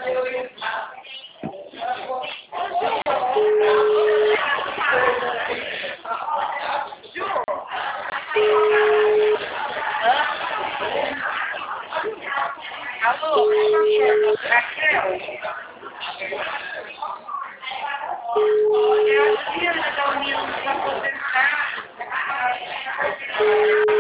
Alô, Raquel? É a Tina da União dos Aposentados.